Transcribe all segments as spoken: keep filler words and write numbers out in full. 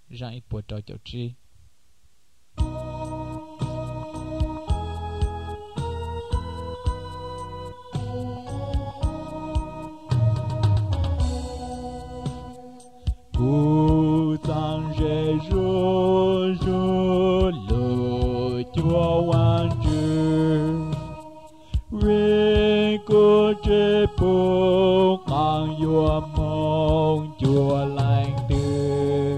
rằng ít bộ trò chậu chi Cụ tăng rê rô rô lô chúa hoàn trừ Rê cô trê bố ngang yua mong chúa lành tư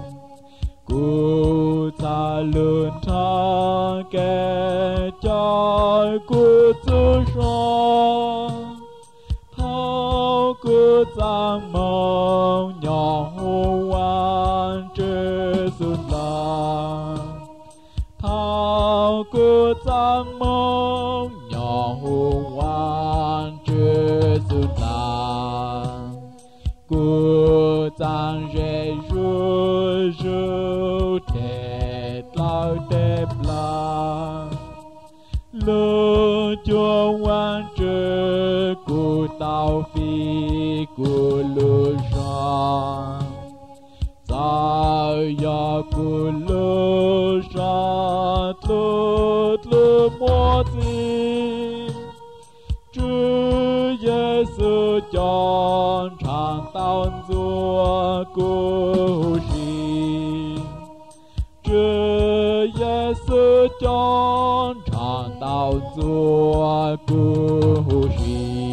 Cụ ta lươn thang kê chói cụ tư sống Thao cụ tăng mong nhỏ hô quan trê xuân lạc Thao cụ tăng mong nhỏ hô quan trê xuân lạc Cụ tăng rê rô rô tê lao tê lạc Lô chúa quan trê cụ tao phi cụ lô sang Sao ya cụ lô sang lô lô mô tì Chúa Giê-xu chọn tràng tao dùa cụ xì Chúa Giê-xu chọn tràng tao dùa cụ xì